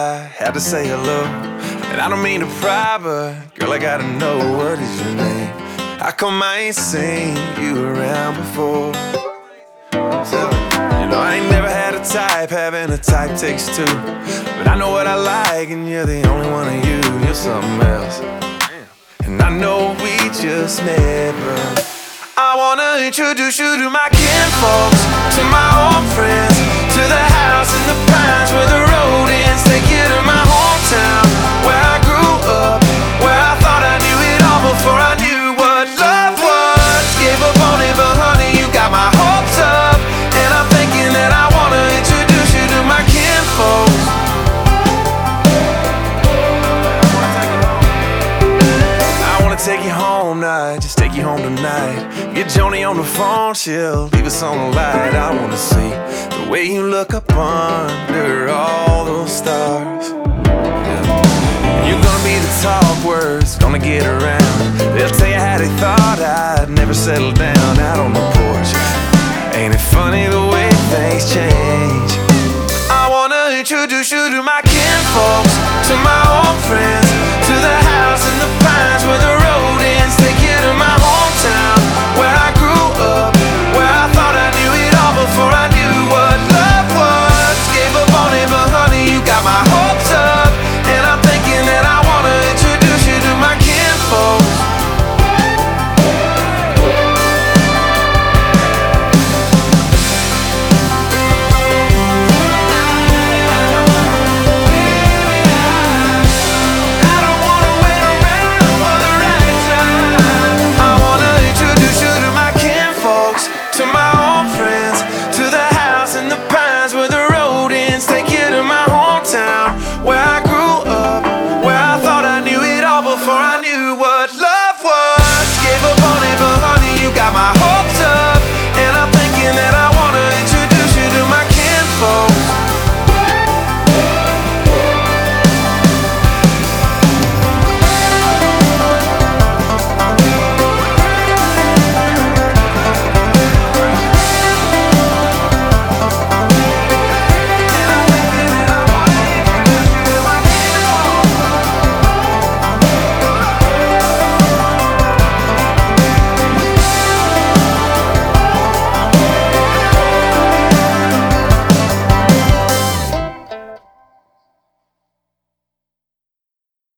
I had to say hello. And I don't mean to pry, but girl, I gotta know, what is your name? How come I ain't seen you around before? You know, I ain't never had a type, having a type takes two. But I know what I like, and you're the only one of you. You're something else. And I know we just met, but I wanna introduce you to my kinfolks, to my old friends, to the house in the pines where the road ends. Take you to my hometown, where I grew up, where I thought I knew it all before I knew what love was. Gave up on it, but honey, you got my hopes up. And I'm thinking that I wanna introduce you to my kinfolks. I wanna take you home night, just take you home tonight. Get Joni on the phone, she'll leave us on the light. I wanna see the way you look up under all those stars. You're gonna be the talk words, gonna get around. They'll tell you how they thought I'd never settle down out on the porch. Ain't it funny the way things change? I wanna introduce you to my kinfolks, to my old friends, to the house in the pines where the